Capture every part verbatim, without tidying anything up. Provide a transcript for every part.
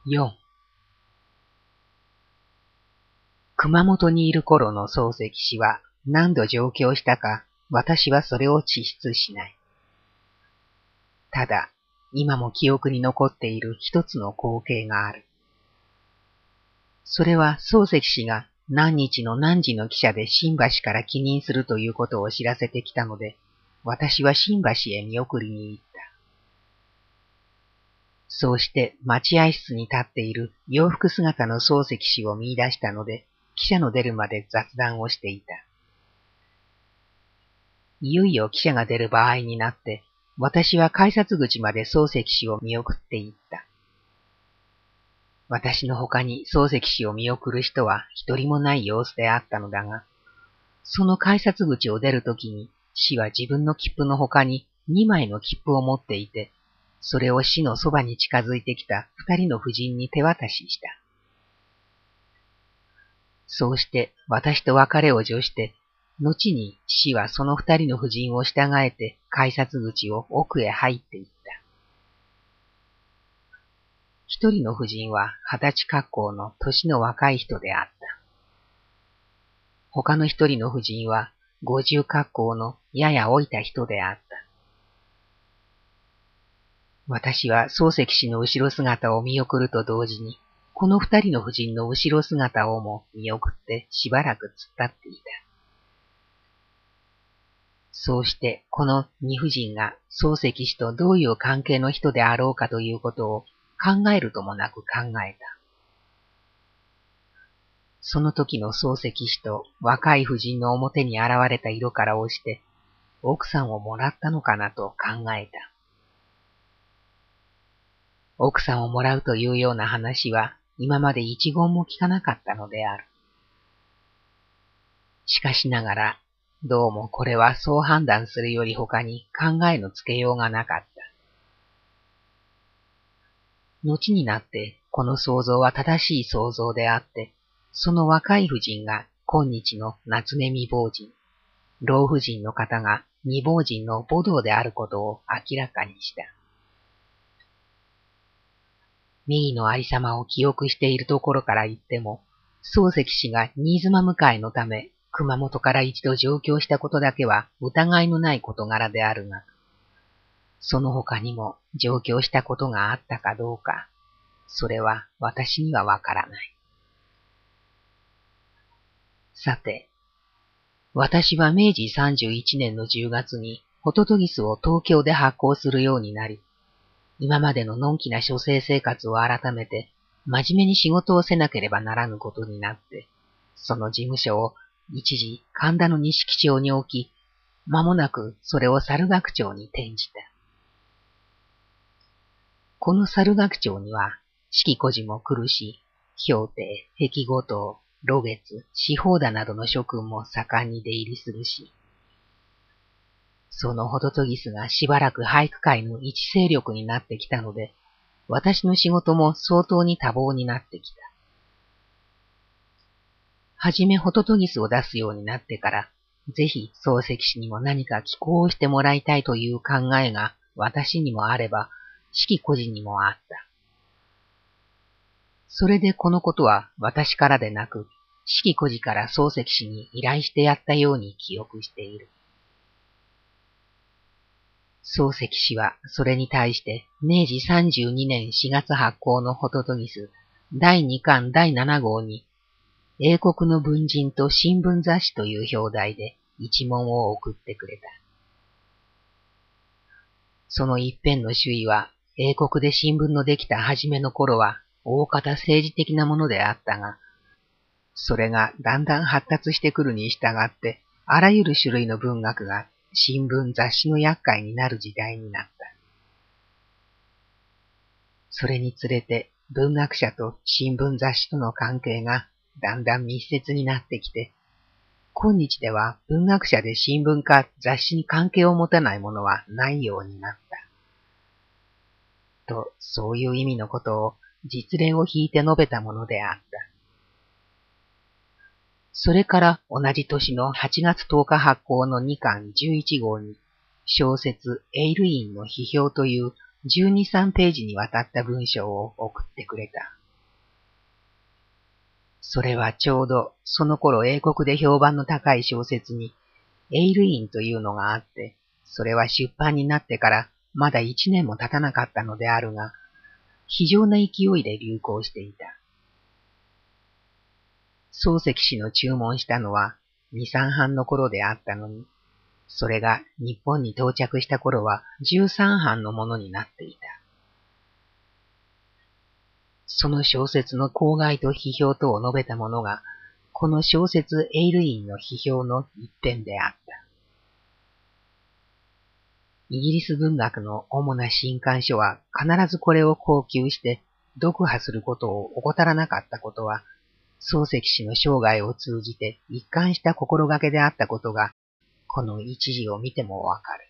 よん、熊本にいる頃の漱石氏は何度上京したか、私はそれを地質しない。ただ、今も記憶に残っている一つの光景がある。それは漱石氏が何日の何時の汽車で新橋から帰任するということを知らせてきたので、私は新橋へ見送りに行った。そうして待合室に立っている洋服姿の漱石氏を見出したので、汽車の出るまで雑談をしていた。いよいよ汽車が出る場合になって、私は改札口まで漱石氏を見送って行った。私の他に漱石氏を見送る人は一人もない様子であったのだが、その改札口を出るときに、氏は自分の切符の他に二枚の切符を持っていて、それを氏のそばに近づいてきた二人の婦人に手渡しした。そうして私と別れを叙して、後に氏はその二人の婦人を従えて改札口を奥へ入っていった。一人の婦人は二十歳格好の年の若い人であった。他の一人の婦人は五十格好のやや老いた人であった。私は漱石氏の後ろ姿を見送ると同時に、この二人の婦人の後ろ姿をも見送ってしばらく突っ立っていた。そうしてこの二婦人が漱石氏とどういう関係の人であろうかということを考えるともなく考えた。その時の漱石氏と若い婦人の表に現れた色から押して、奥さんをもらったのかなと考えた。奥さんをもらうというような話は今まで一言も聞かなかったのである。しかしながら、どうもこれはそう判断するより他に考えのつけようがなかった。後になってこの想像は正しい想像であって、その若い婦人が今日の夏目未亡人、老婦人の方が未亡人の母道であることを明らかにした。右のありさまを記憶しているところから言っても、漱石氏が新妻迎えのため熊本から一度上京したことだけは疑いのない事柄であるが、その他にも上京したことがあったかどうか、それは私にはわからない。さて、私は明治さんじゅういちねんのじゅうがつにホトトギスを東京で発行するようになり、今までののんきな書生生活を改めて真面目に仕事をせなければならぬことになって、その事務所を一時神田の錦町に置き、間もなくそれを猿楽町に転じた。この猿楽町には、四季孤児も来るし、氷定、壁五島、露月、四方田などの諸君も盛んに出入りするし、そのホトトギスがしばらく俳句界の一勢力になってきたので、私の仕事も相当に多忙になってきた。はじめホトトギスを出すようになってから、ぜひ漱石氏にも何か寄稿をしてもらいたいという考えが私にもあれば、四季孤児にもあった。それでこのことは私からでなく、四季孤児から漱石氏に依頼してやったように記憶している。漱石氏はそれに対して明治さんじゅうにねんしがつ発行のホトトギスだいにかんだいななごうに、英国の文人と新聞雑誌という表題で一問を送ってくれた。その一編の主意は、英国で新聞のできた初めの頃は大方政治的なものであったが、それがだんだん発達してくるに従って、あらゆる種類の文学が新聞雑誌の厄介になる時代になった。それにつれて文学者と新聞雑誌との関係がだんだん密接になってきて、今日では文学者で新聞か雑誌に関係を持たないものはないようになった。と、そういう意味のことを実例を引いて述べたものであった。それから同じ年のはちがつとおか発行のにかんじゅういちごうに、小説エイルインの批評というじゅうに、さんページにわたった文章を送ってくれた。 それはちょうどその頃英国で評判の高い小説にエイルインというのがあって、それは出版になってからまだ一年も経たなかったのであるが、非常な勢いで流行していた。漱石氏の注文したのは二三版の頃であったのに、それが日本に到着した頃は十三版のものになっていた。その小説の口外と批評とを述べたものが、この小説エイルインの批評の一編であった。イギリス文学の主な新刊書は必ずこれを高級して読破することを怠らなかったことは、漱石氏の生涯を通じて一貫した心がけであったことが、この一字を見てもわかる。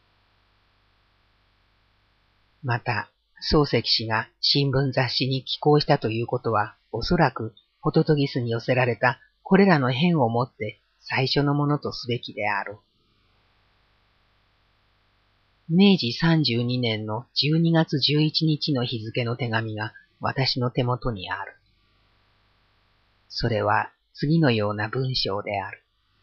また、漱石氏が新聞雑誌に寄稿したということは、おそらくホトトギスに寄せられたこれらの編をもって最初のものとすべきである。めいじさんじゅうにねんのじゅうにがつじゅういちにちの日付の手紙が私の手元にある。それは次のような文章である。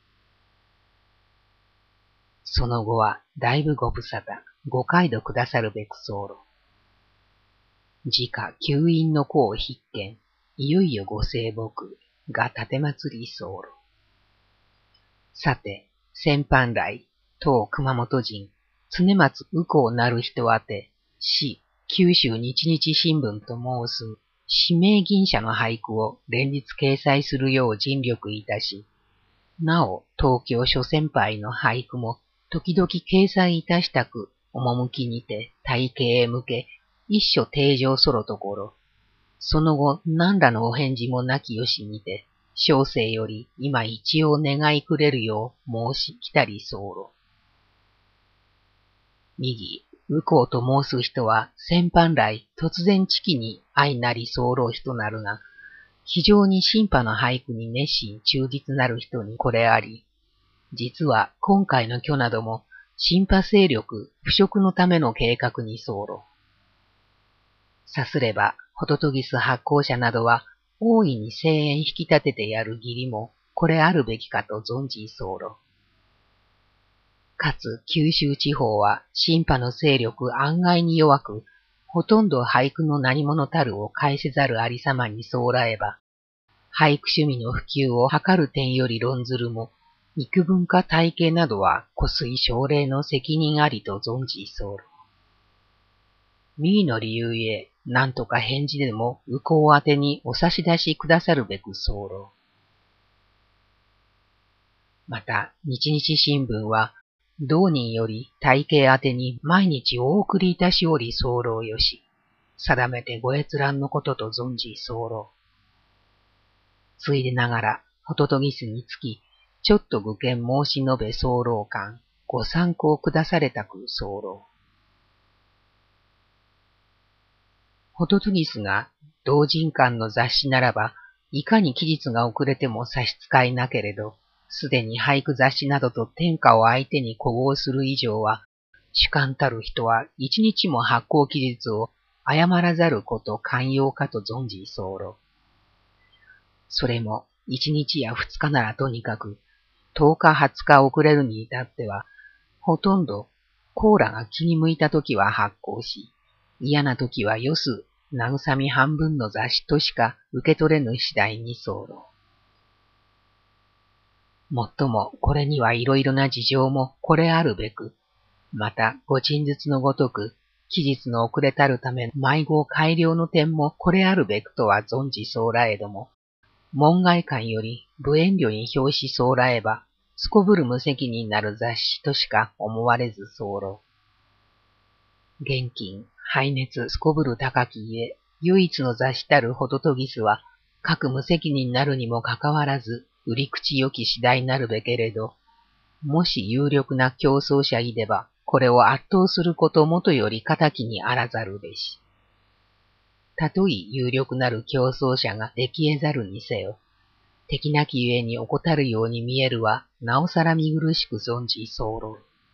その後はだいぶご無沙汰、ご快読くださるべく候。時価吸引の功必見、いよいよご聖木が立て祭り候。さて、先般来、当熊本人、常松右近なる人あて、市、九州日日新聞と申す、指名銀社の俳句を連日掲載するよう尽力いたし、なお、東京諸先輩の俳句も時々掲載いたしたく、趣にて体系へ向け、一所定常そろところ、その後何らのお返事もなきよしにて、小生より今一応願いくれるよう申し来たり候。右、右近と申す人は先般来突然知気に相なり候人なるが、非常に新派の俳句に熱心忠実なる人にこれあり、実は今回の挙なども新派勢力腐食のための計画に候。さすれば、ホトトギス発行者などは大いに声援引き立ててやる義理もこれあるべきかと存じ候。かつ九州地方は新派の勢力案外に弱く、ほとんど俳句の何者たるを返せざるありさまにそうらえば、俳句趣味の普及を図る点より論ずるも、幾文化体系などは湖水奨励の責任ありと存じ候。右の理由へ、なんとか返事でも右近宛てにお差し出しくださるべく候。また、日日新聞は、同人より体系宛てに毎日お送りいたしおり候よし、定めてご閲覧のことと存じ候。ついでながら、ホトトギスにつき、ちょっと愚見申し述べ候間、ご参考くだされたく候。ホトトギスが同人間の雑誌ならば、いかに期日が遅れても差し支えなけれど、すでに俳句雑誌などと天下を相手に呼合する以上は、主観たる人は一日も発行期日を誤らざること寛容かと存じ候。それも一日や二日ならとにかく、十日二十日遅れるに至っては、ほとんどコーラが気に向いたときは発行し、嫌なときはよす慰み半分の雑誌としか受け取れぬ次第に候。もっともこれにはいろいろな事情もこれあるべく、またご陳述のごとく、期日の遅れたるため迷子改良の点もこれあるべくとは存じそうらえども、門外漢より無遠慮に表しそうらえば、すこぶる無責任なる雑誌としか思われず候。現金、排熱すこぶる高きゆえ、唯一の雑誌たるホトトギスは、各無責任なるにもかかわらず、売り口良き次第なるべけれど、もし有力な競争者いれば、これを圧倒することもとより敵にあらざるべし。たとえ有力なる競争者ができ得ざるにせよ、敵なきゆえに怠るように見えるは、なおさら見苦しく存じ候。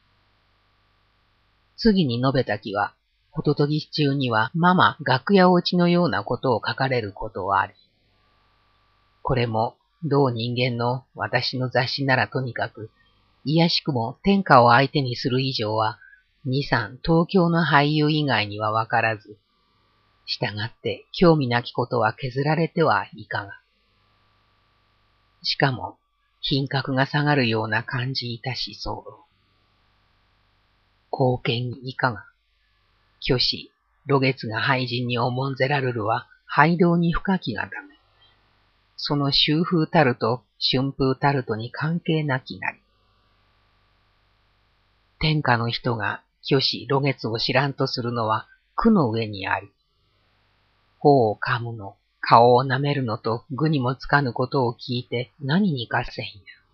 次に述べたきは、ホトトギス中にはママ楽屋落ちのようなことを書かれることはあり、 これも、同人間の私の雑誌ならとにかく、いやしくも天下を相手にする以上は、二三東京の俳優以外にはわからず、したがって興味なきことは削られてはいかが。しかも、品格が下がるような感じいたし候。貢献いかが。虚子、露月が俳人に重んぜらるるは、俳道に深きがため。その秋風たると春風たるとに関係なきなり。天下の人が虚子露月を知らんとするのは苦の上にあり、頬を噛むの、顔を舐めるのと具にもつかぬことを聞いて何にかせんや。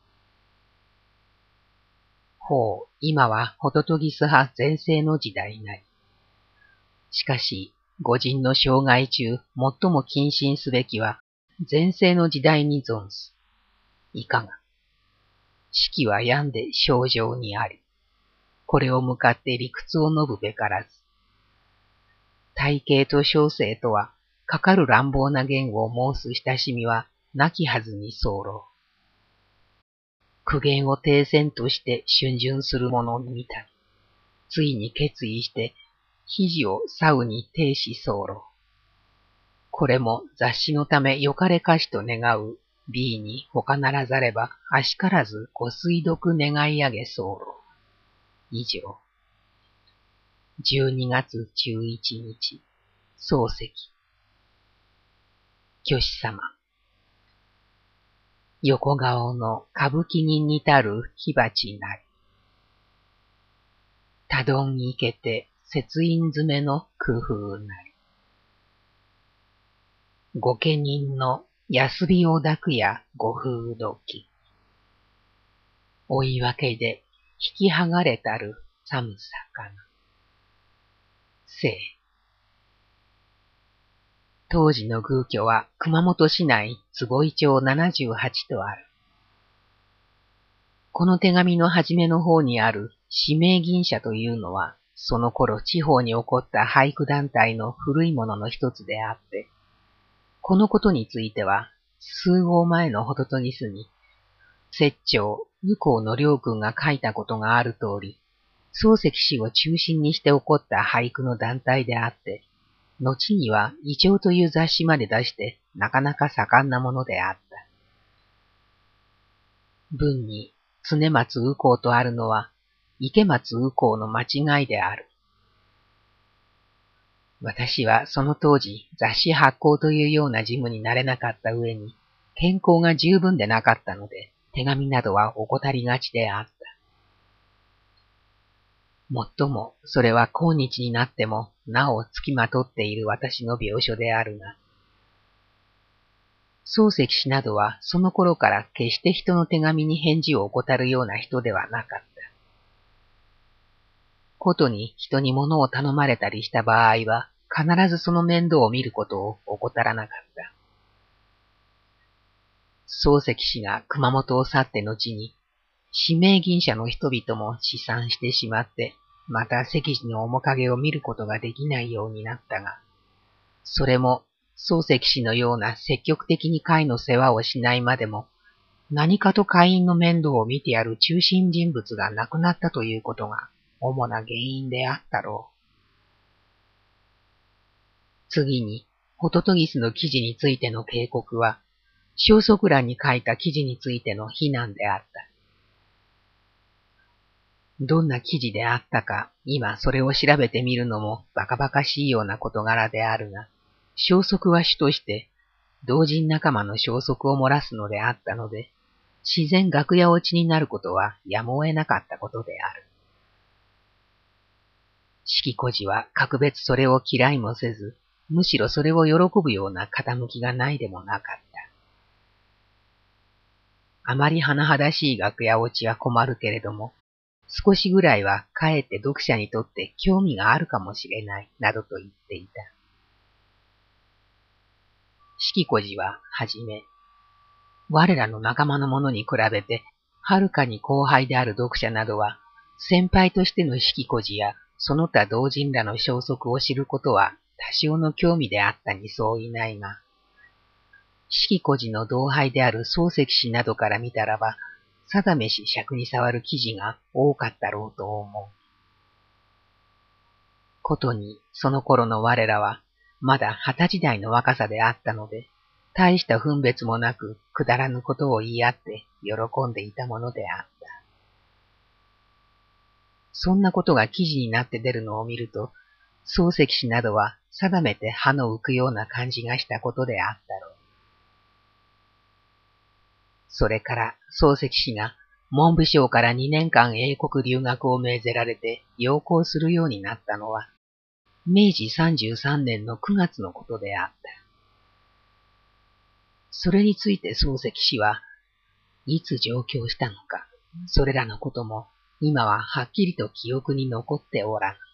ほう、今はホトトギス派全盛の時代なり。しかし、御人の生涯中、最も謹慎すべきは、全盛の時代に存す。いかが。四季は病んで症状にあり。これを向かって理屈を述ぶべからず。体型と小生とは、かかる乱暴な言語を申す親しみは、なきはずに候。苦言を停戦として逡巡する者に見たり、ついに決意して、肘を竿に停止候。これも雑誌のためよかれかしと願う B に他ならざれば、あしからずご推読願い上げ候。以上。じゅうにがつじゅういちにち、漱石。虚子様。横顔の歌舞伎に似たる火鉢なり。多丼に生けて節印詰めの工夫なり。御家人の安火を抱くやご風時。追い分けで引き剥がれたる寒さかな。生。当時の宮居は熊本市内坪井町ななじゅうはちとある。この手紙の初めの方にある指名銀社というのは、その頃地方に起こった俳句団体の古いものの一つであって、このことについては、数号前のホトトギスに、摂長、右近の良君が書いたことがある通り、漱石氏を中心にして起こった俳句の団体であって、後には異調という雑誌まで出して、なかなか盛んなものであった。文に、常松右近とあるのは、池松右近の間違いである。私はその当時雑誌発行というような事務になれなかった上に、健康が十分でなかったので、手紙などは怠りがちであった。もっとも、それは今日になっても、なお付きまとっている私の病所であるが、漱石氏などはその頃から決して人の手紙に返事を怠るような人ではなかった。ことに人に物を頼まれたりした場合は、必ずその面倒を見ることを怠らなかった。漱石氏が熊本を去って後に、指名銀社の人々も試算してしまって、また石寺の面影を見ることができないようになったが、それも漱石氏のような積極的に会の世話をしないまでも、何かと会員の面倒を見てやる中心人物が亡くなったということが主な原因であったろう。次に、ホトトギスの記事についての警告は、消息欄に書いた記事についての非難であった。どんな記事であったか、今それを調べてみるのもバカバカしいような事柄であるが、消息は主として、同人仲間の消息を漏らすのであったので、自然楽屋落ちになることはやむを得なかったことである。四季孤児は格別それを嫌いもせず、むしろそれを喜ぶような傾きがないでもなかった。あまり甚だしい楽屋落ちは困るけれども、少しぐらいはかえって読者にとって興味があるかもしれない、などと言っていた。四季孤児ははじめ、我らの仲間の者に比べて、はるかに後輩である読者などは、先輩としての四季孤児やその他同人らの消息を知ることは多少の興味であったにそういないが、 式孤児の同輩である漱石氏などから見たらば、定めし尺に触る記事が多かったろうと思う。ことに、その頃の我らは、まだ二十歳代の若さであったので、大した分別もなく、くだらぬことを言い合って喜んでいたものであった。そんなことが記事になって出るのを見ると、漱石氏などは定めて歯の浮くような感じがしたことであったろう。それから漱石氏が文部省からにねんかん英国留学を命ぜられて要行するようになったのは、めいじさんじゅうさんねんのくがつのことであった。それについて漱石氏は、いつ上京したのか、それらのことも今ははっきりと記憶に残っておらん。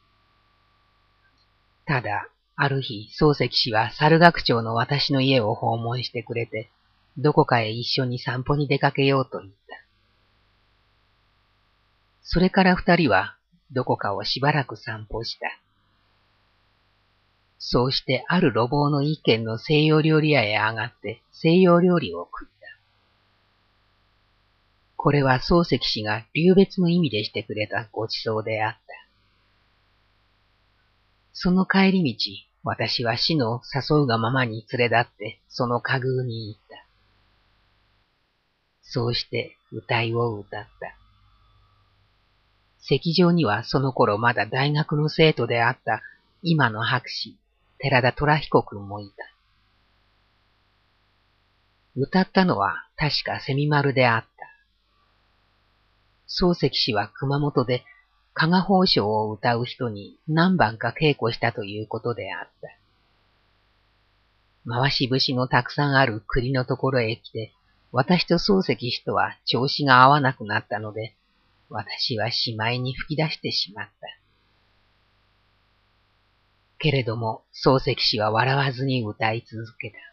ただ、ある日、漱石氏は猿楽町の私の家を訪問してくれて、どこかへ一緒に散歩に出かけようと言った。それから二人は、どこかをしばらく散歩した。そうしてある路傍の一軒の西洋料理屋へ上がって西洋料理を食った。これは漱石氏が留別の意味でしてくれたごちそうであった。その帰り道、私は死の誘うがままに連れ立ってその家具に行った。そうして歌いを歌った。席上にはその頃まだ大学の生徒であった今の博士、寺田虎彦君もいた。歌ったのは確か蝉丸であった。漱石氏は熊本で加賀宝章を歌う人に何番か稽古したということであった。回し節のたくさんある栗のところへ来て、私と漱石氏とは調子が合わなくなったので、私はしまいに吹き出してしまった。けれども、漱石氏は笑わずに歌い続けた。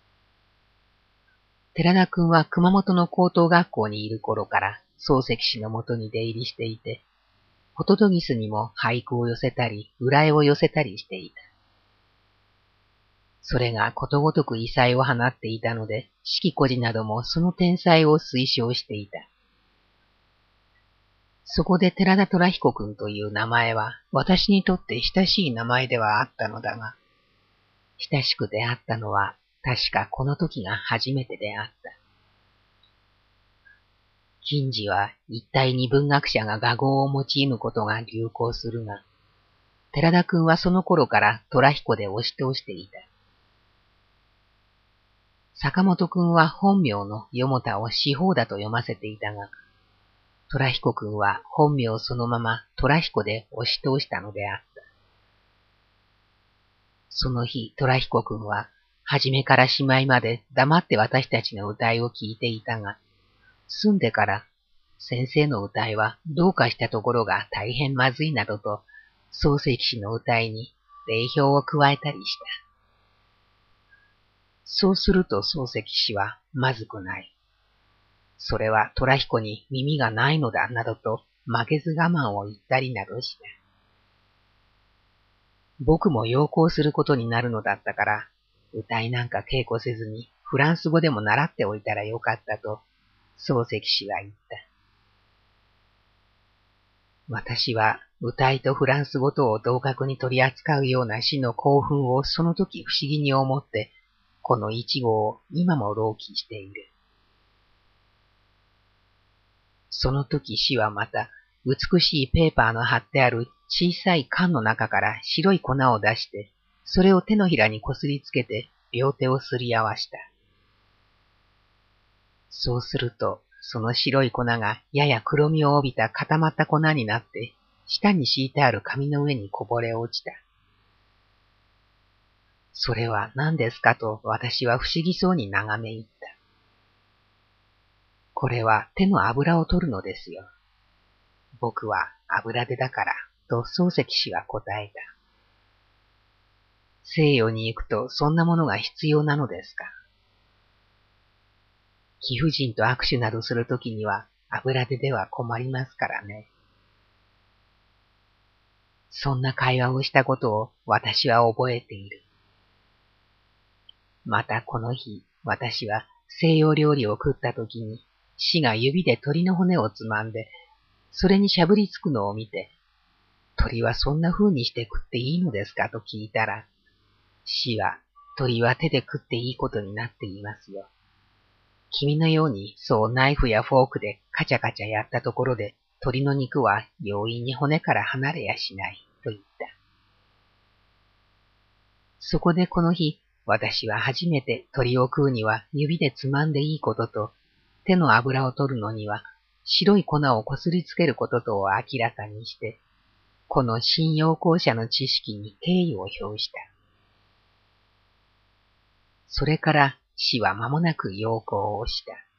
寺田君は熊本の高等学校にいる頃から漱石氏のもとに出入りしていて、ホトトギスにも俳句を寄せたり、裏絵を寄せたりしていた。それがことごとく異彩を放っていたので、式孤児などもその天才を推奨していた。そこで寺田虎彦君という名前は私にとって親しい名前ではあったのだが、親しく出会ったのは確かこの時が初めてであった。近時は一体に文学者が画号を用いぬことが流行するが、寺田君はその頃から虎彦で押し通していた。坂本君は本名の四田を四方だと読ませていたが、虎彦君は本名そのまま虎彦で押し通したのであった。その日、虎彦君は、初めからしまいまで黙って私たちの歌いを聞いていたが、済んでから、先生の歌いはどうかしたところが大変まずいなどと、漱石氏の歌いに礼評を加えたりした。そうすると漱石氏はまずくない。それは虎彦に耳がないのだなどと負けず我慢を言ったりなどした。僕も要行することになるのだったから、歌いなんか稽古せずにフランス語でも習っておいたらよかったと、漱石氏は言った。私は歌いとフランス語とを同格に取り扱うような詩の興奮をその時不思議に思って、この一語を今も朗記している。その時詩はまた、美しいペーパーの貼ってある小さい缶の中から白い粉を出して、それを手のひらにこすりつけて両手をすり合わした。そうすると、その白い粉がやや黒みを帯びた固まった粉になって、下に敷いてある紙の上にこぼれ落ちた。それは何ですかと私は不思議そうに眺め入った。これは手の油を取るのですよ。僕は油手だから、と漱石氏は答えた。西洋に行くとそんなものが必要なのですか。貴婦人と握手などするときには油手では困りますからね。そんな会話をしたことを私は覚えている。またこの日、 私は西洋料理を食ったときに、死が指で鳥の骨をつまんで、それにしゃぶりつくのを見て、鳥はそんな風にして食っていいのですかと聞いたら、死は鳥は手で食っていいことになっていますよ。君のようにそうナイフやフォークでカチャカチャやったところで鳥の肉は容易に骨から離れやしないと言った。そこでこの日、私は初めて鳥を食うには指でつまんでいいことと、手の油を取るのには白い粉をこすりつけることとを明らかにして、この新陽光者の知識に敬意を表した。それから死は間もなく陽光をした。